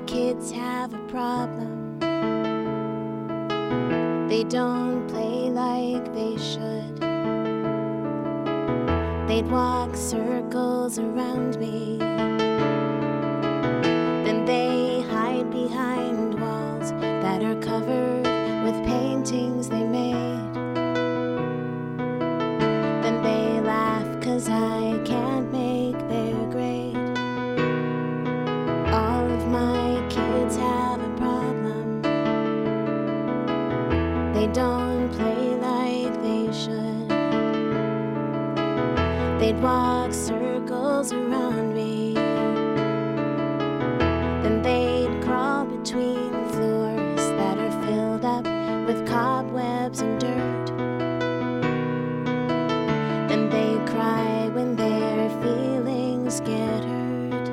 kids have a problem. They don't play like they should. They'd walk circles around me. Then they hide behind walls that are covered with paintings they made. Then they laugh 'cause I can't make their grade. All of my kids have a problem. They don't play like they should. They'd walk circles around me. Then they'd crawl between floors that are filled up with cobwebs and dirt. Then they cry when their feelings get hurt.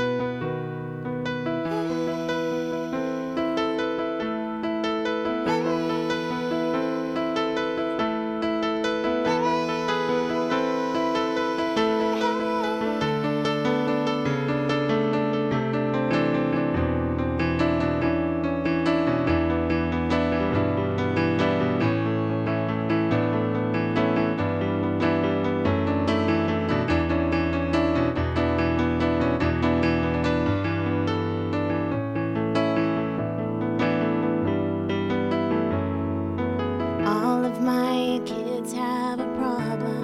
All of my kids have a problem.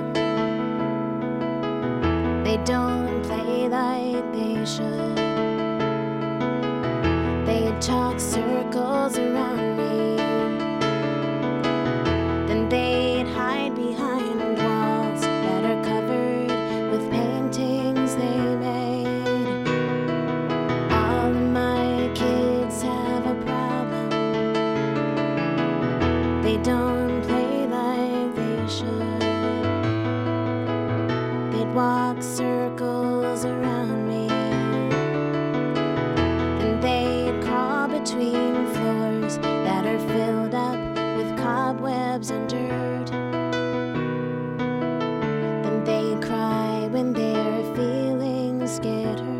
They don't play like they should. They'd talk circles around me. Then they'd hide behind walls that are covered with paintings they made. All of my kids have a problem. They don't play like they should. They'd walk circles around me. And they'd crawl between floors that are filled up with cobwebs and dirt. Then they'd cry when their feelings get hurt.